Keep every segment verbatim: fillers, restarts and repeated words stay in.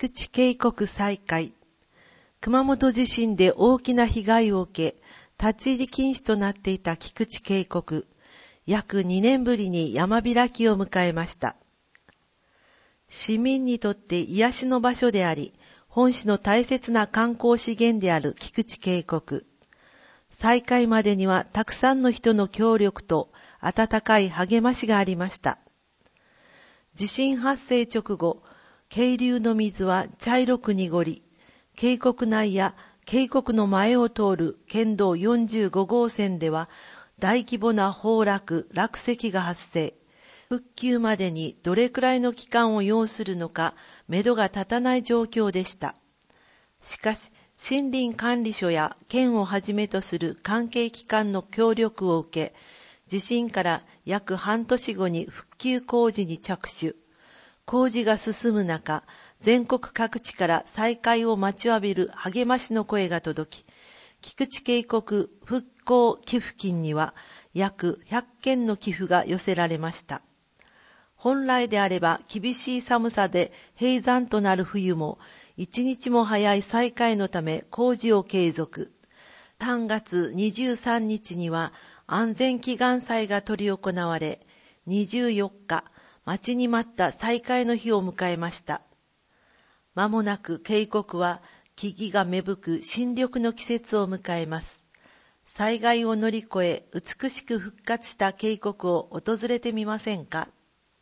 菊池渓谷再開。熊本地震で大きな被害を受け、立ち入り禁止となっていた菊池渓谷。約にねんぶりに山開きを迎えました。市民にとって癒しの場所であり、本市の大切な観光資源である菊池渓谷。再開までにはたくさんの人の協力と温かい励ましがありました。地震発生直後、渓流の水は茶色く濁り、渓谷内や渓谷の前を通る県道よんじゅうごごうせんでは大規模な崩落・落石が発生。復旧までにどれくらいの期間を要するのか、目処が立たない状況でした。しかし、森林管理署や県をはじめとする関係機関の協力を受け、地震から約半年後に復旧工事に着手。工事が進む中、全国各地から再開を待ちわびる励ましの声が届き、菊池渓谷復興寄付金には約ひゃっけんの寄付が寄せられました。本来であれば厳しい寒さで閉山となる冬も、一日も早い再開のため工事を継続。さんがつにじゅうさんにちには安全祈願祭が執り行われ、にじゅうよっか、待ちに待った再開の日を迎えました。まもなく渓谷は木々が芽吹く新緑の季節を迎えます。災害を乗り越え美しく復活した渓谷を訪れてみませんか。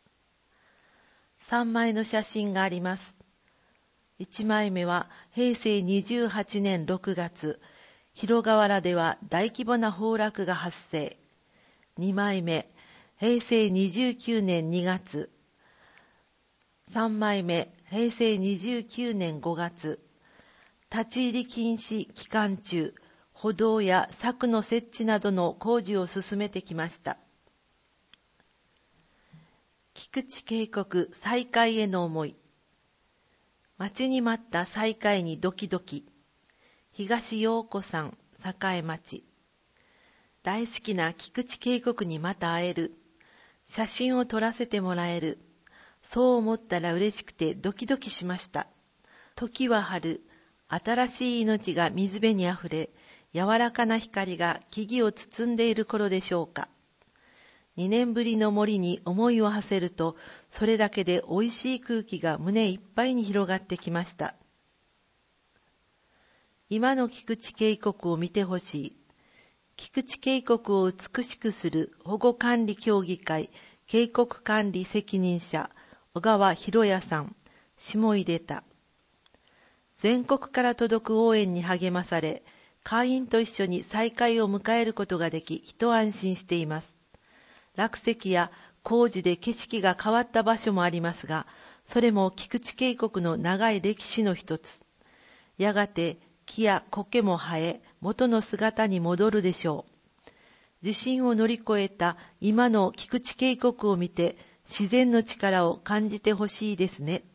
さんまいの写真があります。いちまいめはへいせいにじゅうはちねんろくがつ、広河原では大規模な崩落が発生。にまいめ、へいせいにじゅうきゅうねんにがつ。さんまいめ、へいせいにじゅうきゅうねんごがつ。立ち入り禁止期間中、歩道や柵の設置などの工事を進めてきました。菊池渓谷再開への思い。待ちに待った再開にドキドキ。東陽子さん、栄町。大好きな菊池渓谷にまた会える。写真を撮らせてもらえる。そう思ったら嬉しくてドキドキしました。時は春、新しい命が水辺にあふれ、柔らかな光が木々を包んでいる頃でしょうか。にねんぶりの森に思いを馳せると、それだけでおいしい空気が胸いっぱいに広がってきました。今の菊池渓谷を見てほしい。菊池渓谷を美しくする保護管理協議会渓谷管理責任者小川博也さん、下出た。全国から届く応援に励まされ、会員と一緒に再開を迎えることができ、一安心しています。落石や工事で景色が変わった場所もありますが、それも菊池渓谷の長い歴史の一つ。やがて木や苔も生え、元の姿に戻るでしょう。地震を乗り越えた今の菊池渓谷を見て、自然の力を感じてほしいですね。